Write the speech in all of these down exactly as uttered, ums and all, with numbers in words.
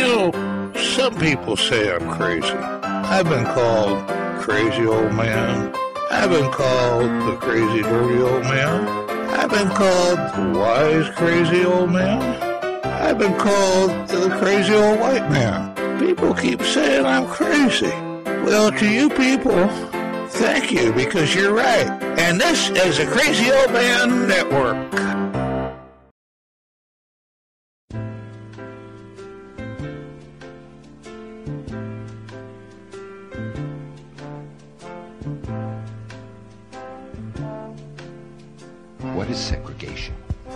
know, some people say I'm crazy. I've been called crazy old man. I've been called the crazy dirty old man. I've been called the wise crazy old man. I've been called the crazy old white man. People keep saying I'm crazy. Well, to you people, thank you, because you're right. And this is the Crazy Old Man Network. What is segregation?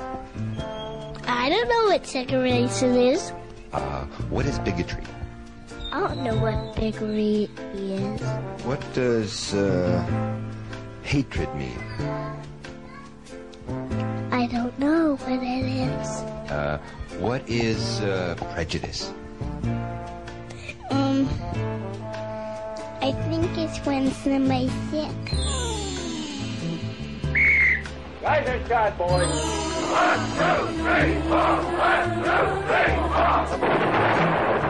I don't know what segregation is. Uh, what is bigotry? I don't know what bigotry is. What does uh, hatred mean? I don't know what it is. Uh, what is uh, prejudice? Um, I think it's when somebody's sick. Rise and shot, boys. One, two, three, four. One, two, three, four.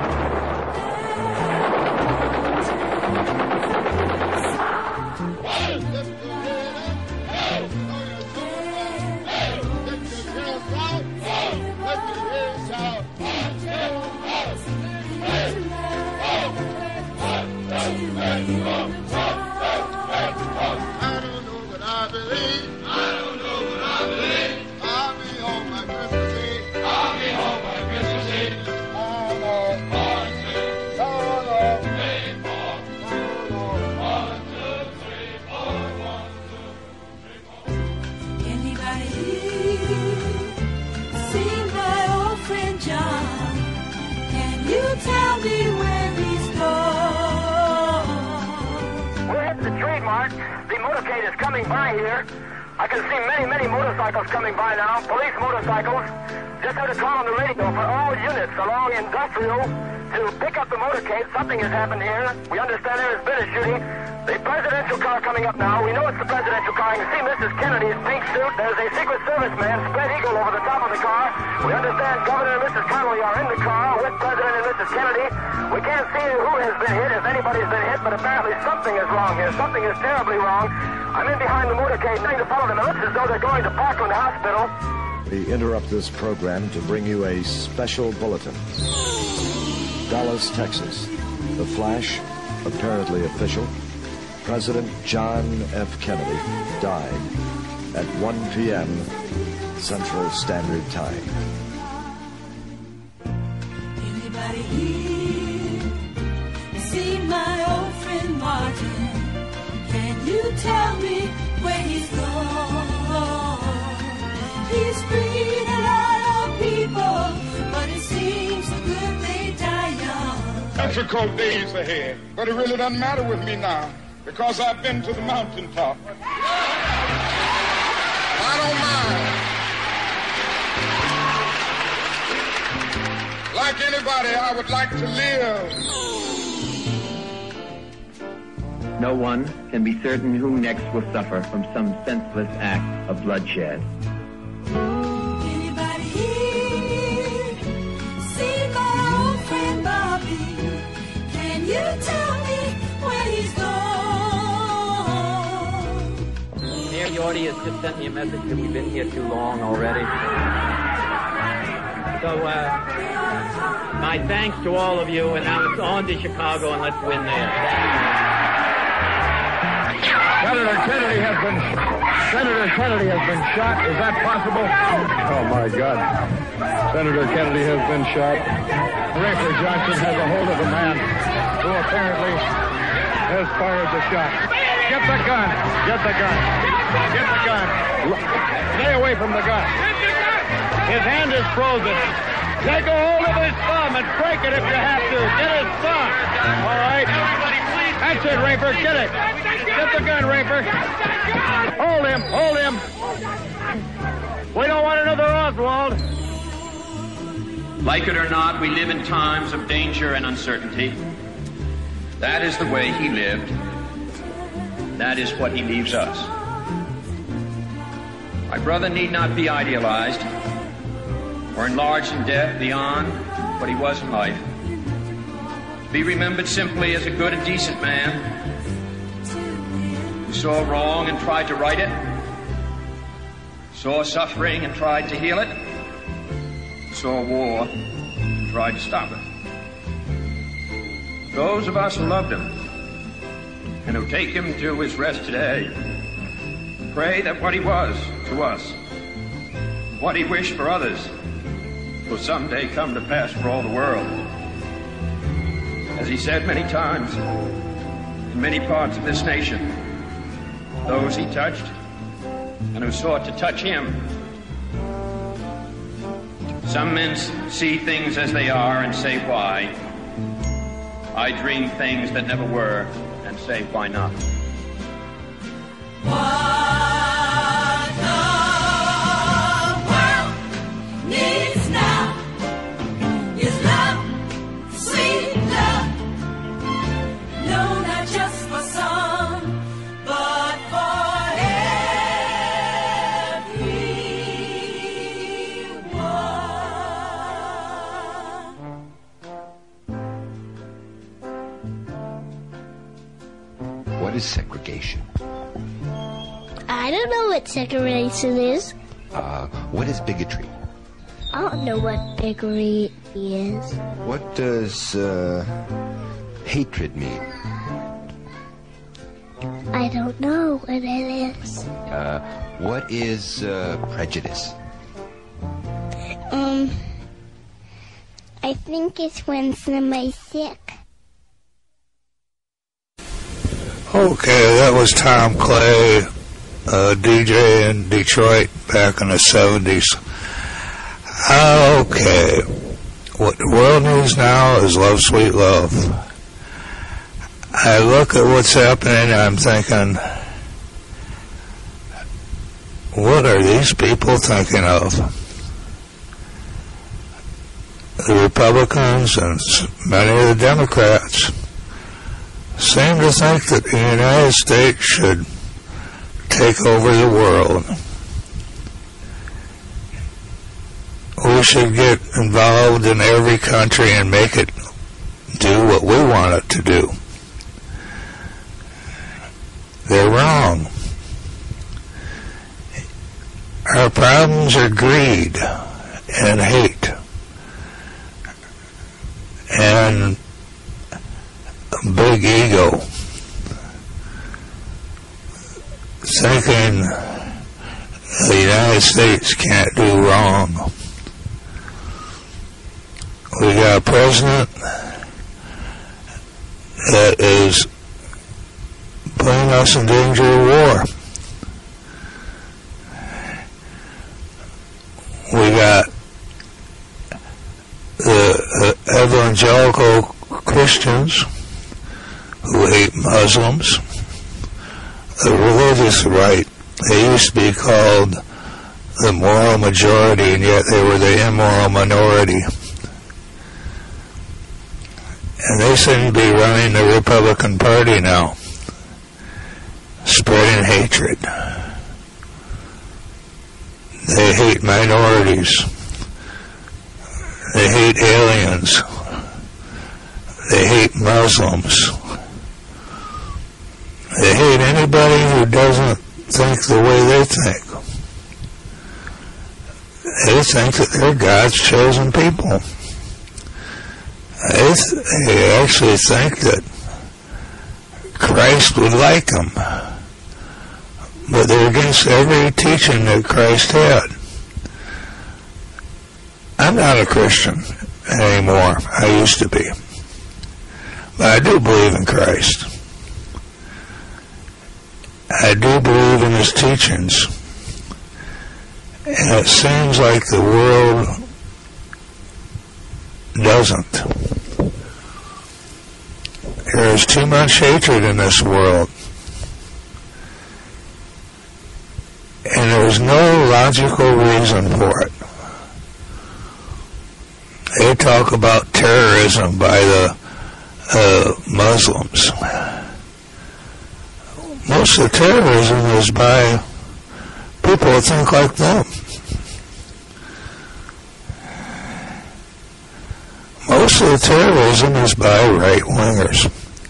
Tell me where he's gone. We're at the trademark. The motorcade is coming by here. I can see many, many motorcycles coming by now. Police motorcycles. Just heard a call on the radio for all units along Industrial to pick up the motorcade. Something has happened here. We understand there has been a shooting. The presidential car coming up now. We know it's the presidential car. You can see Missus Kennedy's pink suit. There's a Secret Service man, spread eagle over the top of the car. We understand Governor and Missus Connolly are in the car with President and Missus Kennedy. We can't see who has been hit, if anybody's been hit, but apparently something is wrong here. Something is terribly wrong. I'm in behind the motorcade, trying to follow them. It looks as though they're going to Parkland Hospital. We interrupt this program to bring you a special bulletin. Dallas, Texas. The flash, apparently official. President John F. Kennedy died at one p.m. Central Standard Time. Anybody here seen my old friend Martin? Can you tell me where he's gone? He's freed a lot of people, but it seems so good they die young. Difficult days ahead, but it really doesn't matter with me now, because I've been to the mountaintop. I don't mind. Like anybody, I would like to live. No one can be certain who next will suffer from some senseless act of bloodshed. Anybody here seen my old friend Bobby? Can you tell me where he's gone? Mayor Yorty has just sent me a message that we've been here too long already. So, uh, my thanks to all of you, and now it's on to Chicago, and let's win there. Senator Kennedy has been Senator Kennedy has been shot. Is that possible? Oh my God! Senator Kennedy has been shot. Rafer Johnson has a hold of a man who apparently has fired the shot. Get the gun! Get the gun! Get the gun! Stay away from the gun. His hand is frozen. Take a hold of his thumb and break it if you have to. Get his thumb. All right. That's it, Rafer. Get it. Get the gun, Rafer. Hold him. Hold him. We don't want another Oswald. Like it or not, we live in times of danger and uncertainty. That is the way he lived. That is what he leaves us. My brother need not be idealized or enlarged in death beyond what he was in life. be remembered simply as a good and decent man who saw wrong and tried to right it, saw suffering and tried to heal it, saw war and tried to stop it. Those of us who loved him and who take him to his rest today pray that what he was to us, what he wished for others, will someday come to pass for all the world. As he said many times, in many parts of this nation, those he touched and who sought to touch him. Some men see things as they are and say why. I dream things that never were and say why not. What the world needs now is love, sweet love. No, not just for some, but for everyone. What is segregation? I don't know what segregation is. Uh, what is bigotry? I don't know what bigotry is. What does uh, hatred mean? I don't know what it is. Uh, what is uh, prejudice? Um, I think it's when somebody's sick. Okay, that was Tom Clay, uh, D J in Detroit back in the seventies. Okay, what the world needs now is love, sweet love. I look at what's happening and I'm thinking, what are these people thinking of? The Republicans and many of the Democrats seem to think that the United States should take over the world. We should get involved in every country and make it do what we want it to do. They're wrong. Our problems are greed and hate and big ego, thinking the United States can't do wrong. We got a president that is putting us in danger of war. We got the uh, evangelical Christians who hate Muslims, the religious right. They used to be called the moral majority, and yet they were the immoral minority. And they seem to be running the Republican Party now, spreading hatred. They hate minorities. They hate aliens. They hate Muslims. They hate anybody who doesn't think the way they think. They think that they're God's chosen people. They, th- they actually think that Christ would like them. But they're against every teaching that Christ had. I'm not a Christian anymore. I used to be. But I do believe in Christ. I do believe in his teachings. And it seems like the world doesn't. There is too much hatred in this world. And there's no logical reason for it. They talk about terrorism by the uh, Muslims. Most of the terrorism is by people that think like them. most of the terrorism is by right-wingers.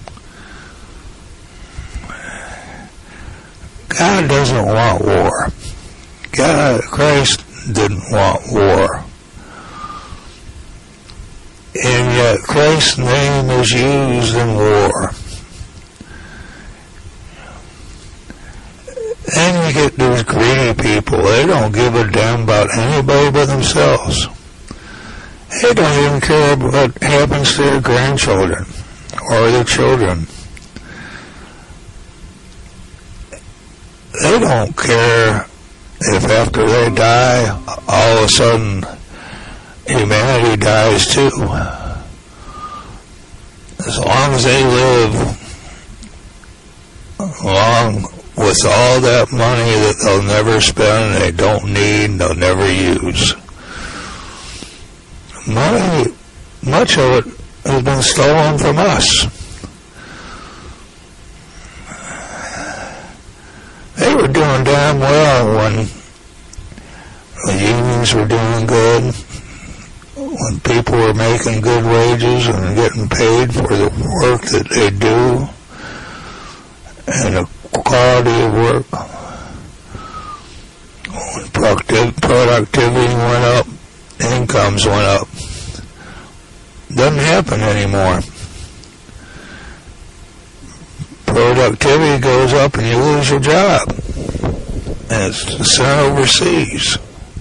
God doesn't want war. God, Christ didn't want war. And yet Christ's name is used in war. And you get these greedy people. They don't give a damn about anybody but themselves. They don't even care about what happens to their grandchildren or their children. They don't care if after they die, all of a sudden, humanity dies too. As long as they live long with all that money that they'll never spend, they don't need, they'll never use. Money, much of it has been stolen from us. They were doing damn well when the unions were doing good, when people were making good wages and getting paid for the work that they do, and the quality of work. When productivity went up, incomes went up. Doesn't happen anymore. Productivity goes up and you lose your job. And it's sent overseas.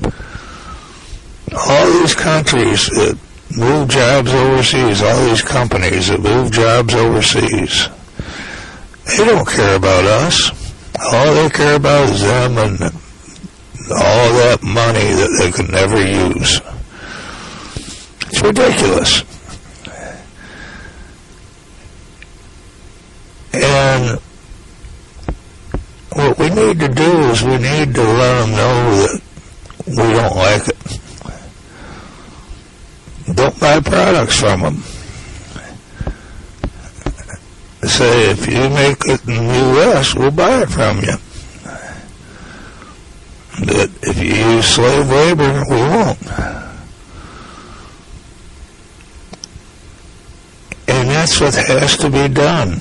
All these countries that move jobs overseas, all these companies that move jobs overseas, they don't care about us. All they care about is them and all that money that they could never use. It's ridiculous. And what we need to do is we need to let them know that we don't like it. Don't buy products from them. Say, if you make it in the U S, we'll buy it from you. But if you use slave labor, we won't. And that's what has to be done.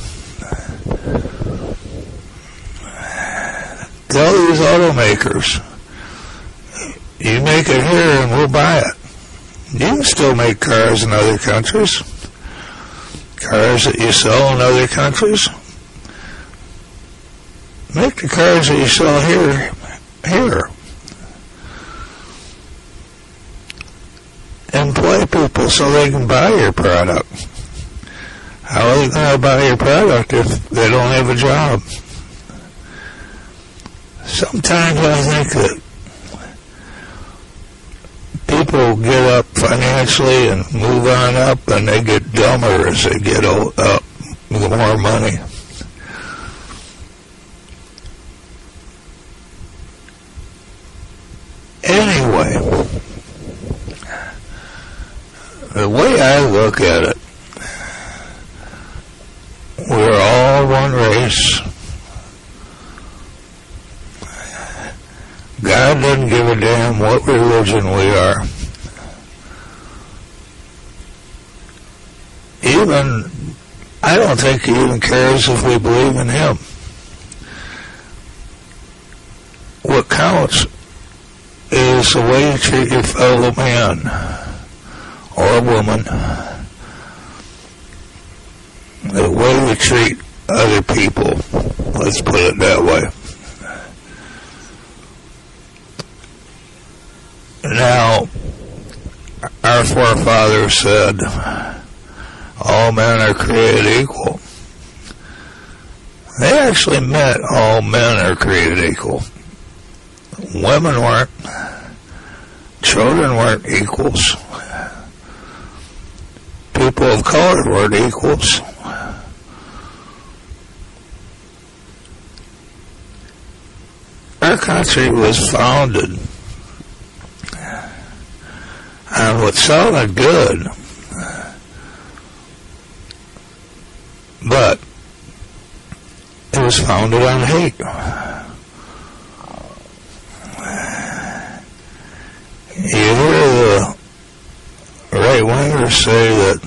Tell these automakers, you make it here and we'll buy it. You can still make cars in other countries. Cars that you sell in other countries. Make the cars that you sell here, here. Employ people so they can buy your product. How are they going to buy your product if they don't have a job? Sometimes I think that people get up financially and move on up, and they get dumber as they get up with more money. Anyway, the way I look at it, we're all one race. God doesn't give a damn what religion we are. Even, I don't think he even cares if we believe in him. What counts is the way you treat your fellow man or woman, the way you treat other people, let's put it that way. Now, our forefathers said, all men are created equal. They actually meant all men are created equal. Women weren't. Children weren't equals. People of color weren't equals. Our country was founded on what sounded good, but it was founded on hate. You hear the right-wingers ever say that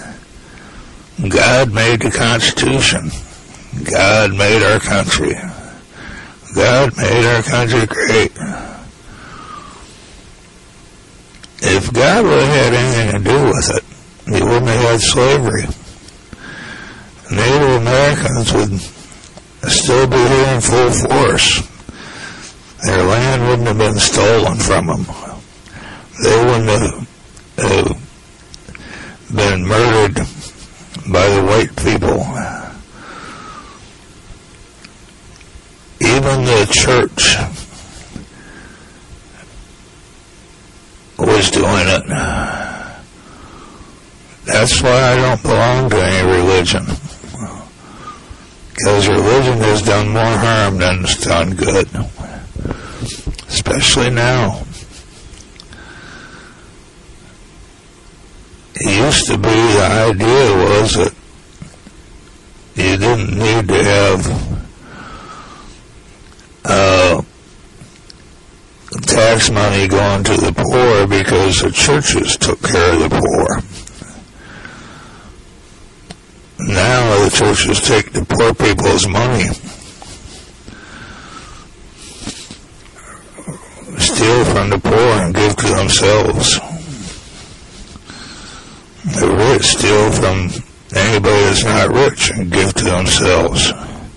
God made the Constitution, God made our country, God made our country great. If God would have had anything to do with it, he wouldn't have had slavery. Native Americans would still be here in full force. Their land wouldn't have been stolen from them. They wouldn't have uh, been murdered by the white people. Even the church was doing it. That's why I don't belong to any religion. Because religion has done more harm than it's done good. Especially now. It used to be, the idea was that you didn't need to have uh, tax money going to the poor because the churches took care of the poor. Now the churches take the poor people's money, steal from the poor and give to themselves. The rich steal from anybody that's not rich and give to themselves.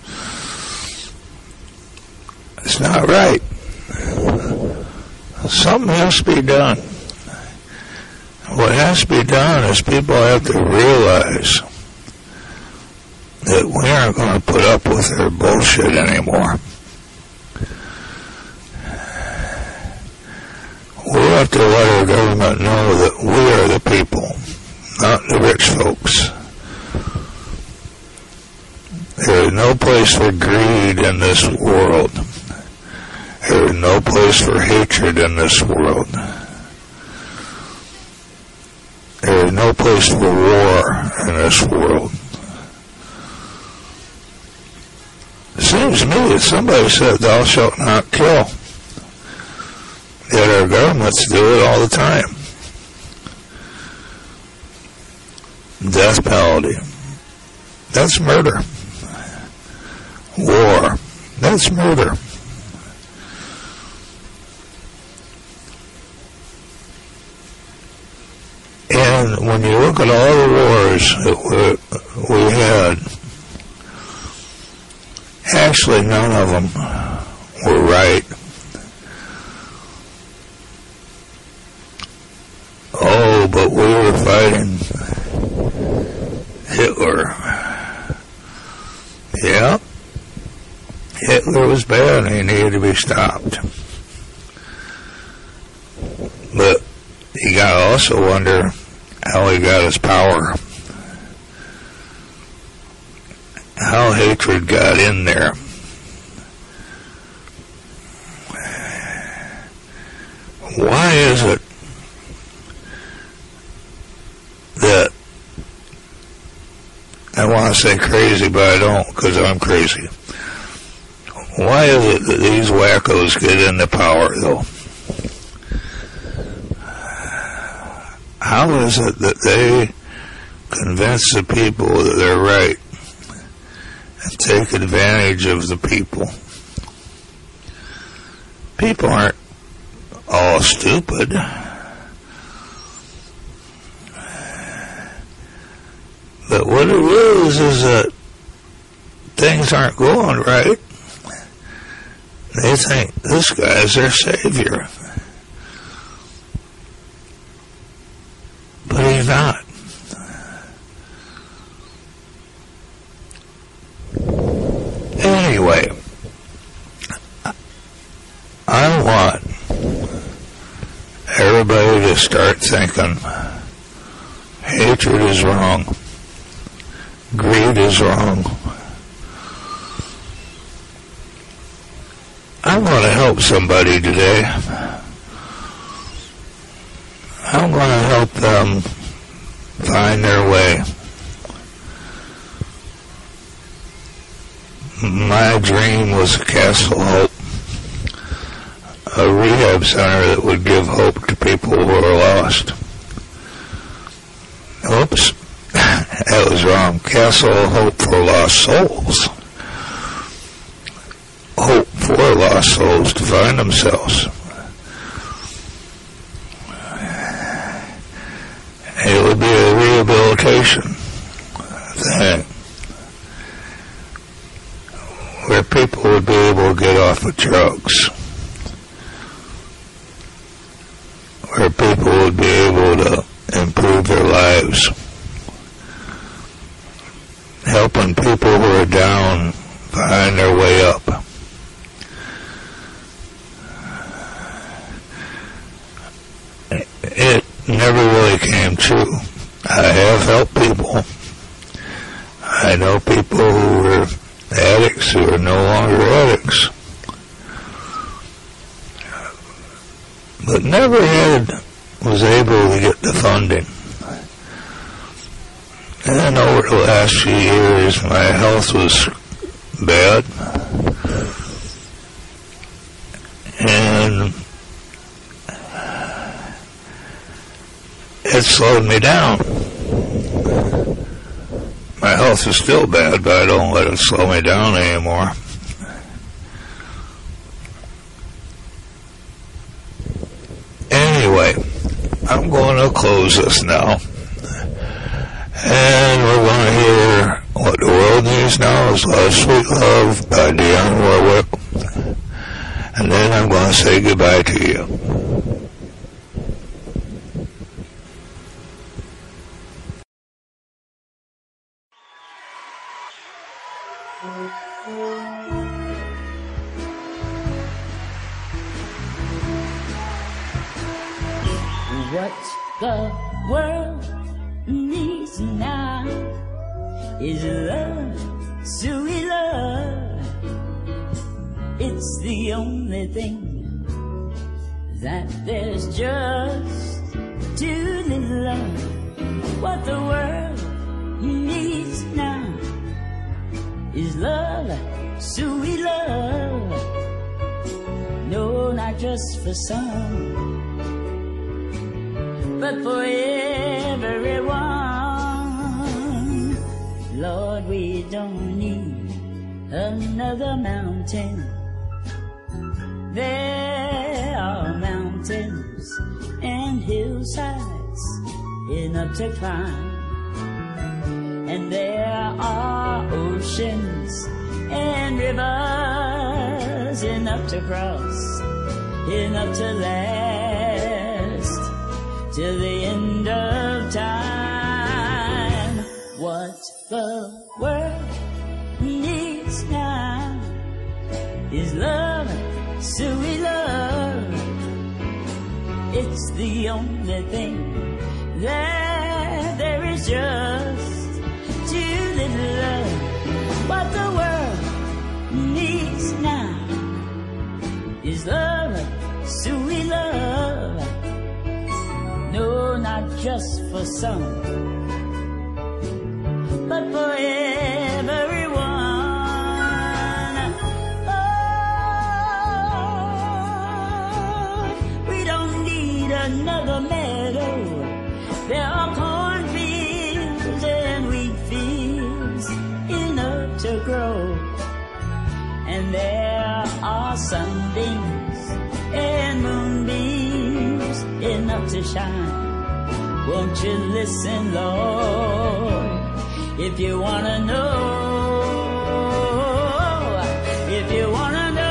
It's not right. Something has to be done. What has to be done is people have to realize that we aren't going to put up with their bullshit anymore. We have to let our government know that we are the people, not the rich folks. There is no place for greed in this world. There is no place for hatred in this world. There is no place for war in this world. It seems to me that somebody said, thou shalt not kill. Yet our governments do it all the time. Death penalty. That's murder. War. That's murder. And when you look at all the wars that we, we had, actually none of them were right. Oh, but we were fighting Hitler. Yeah. Hitler was bad and he needed to be stopped. But you gotta also wonder how he got his power. How hatred got in there. Why is it that, I want to say crazy, but I don't because I'm crazy. Why is it that these wackos get into power, though? How is it that they convince the people that they're right and take advantage of the people? People aren't all stupid. But what it is is that things aren't going right. They think this guy's their savior. But he's not. Anyway, I want everybody to start thinking hatred is wrong. Greed is wrong. I'm going to help somebody today. I'm going to help them find their way. My dream was a Castle Hope, a rehab center that would give hope to people who are lost. Oops, that was wrong. Castle of Hope for Lost Souls. Hope for lost souls to find themselves. It would be a rehabilitation thing where people would be able to get off of drugs, where people would be able to improve their lives, helping people who are down find their way up. It never really came true. I have helped people. I know people who were addicts who are no longer addicts. But never had, was able to get the funding. And over the last few years, my health was bad. And it slowed me down. My health is still bad, but I don't let it slow me down anymore. Anyway, I'm going to close this now. And we're going to hear What the World Needs Now is Love, Sweet Love by Dionne Warwick. And then I'm going to say goodbye to you. What the world needs now is love, sweet love. It's the only thing that there's just too little love. What the world needs now is love, sweet love. No, not just for some, but for everyone. Lord, we don't need another mountain. There are mountains and hillsides enough to climb, and there are oceans and rivers enough to cross, enough to last till the end of time. What the world needs now is love, sweet love. It's the only thing that there is just too little love. What the world needs now is love, sweet love. No, not just for some, but for everyone. Oh, we don't need another meadow. There are cornfields and wheat fields enough to grow, and there are sunbeams and moonbeams enough to shine. Won't you listen, Lord, if you wanna know, if you wanna know.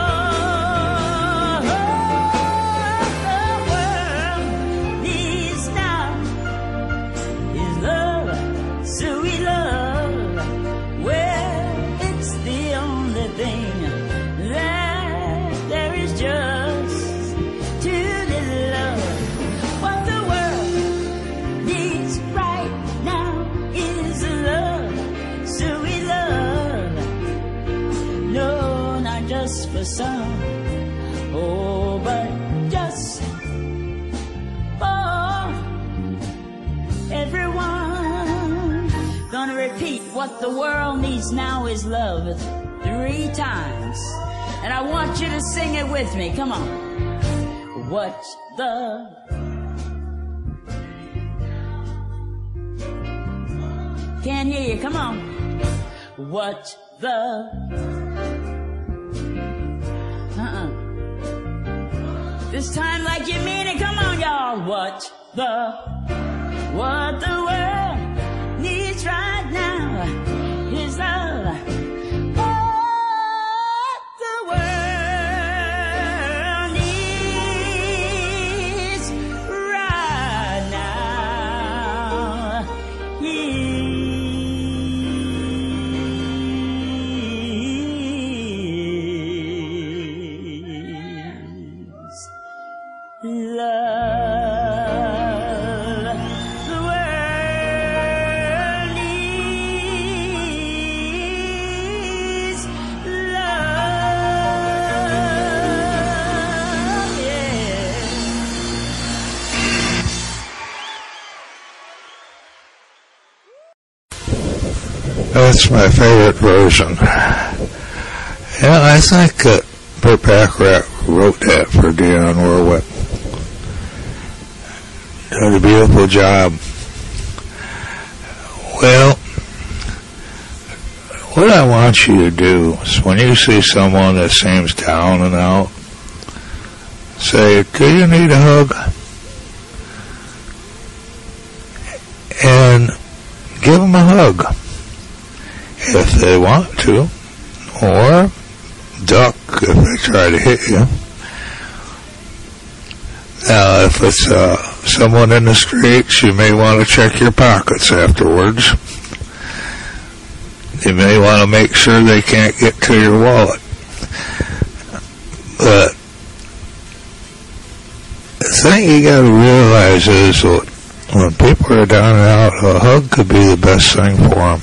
The world needs now is love, sweet love. Well, it's the only thing that there is just too little love. What the world needs right now is love, sweet love. No, not just for some, oh, but just for everyone. Gonna repeat what the world needs now is love three times, and I want you to sing it with me. Come on. What the Can't hear you. Come on. What the? Uh-uh. This time like you mean it. Come on, y'all. What the? What the world needs right now is love. What the world needs right now is love. The world needs love. Yeah. That's my favorite version. Yeah, I think that Burt Bacharach wrote that for Dionne Warwick. Did a beautiful job. Well, what I want you to do is when you see someone that seems down and out, say, do you need a hug? And give them a hug if they want to, or duck if they try to hit you. Now, if it's uh, someone in the streets, you may want to check your pockets afterwards. You may want to make sure they can't get to your wallet. But the thing you got to realize is that when people are down and out, a hug could be the best thing for them.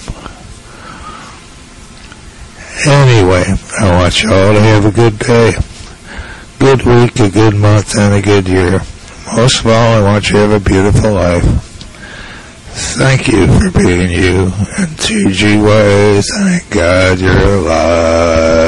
Anyway, I want you all to have a good day, good week, a good month, and a good year. Most of all, I want you to have a beautiful life. Thank you for being you. And T G Y, thank God you're alive.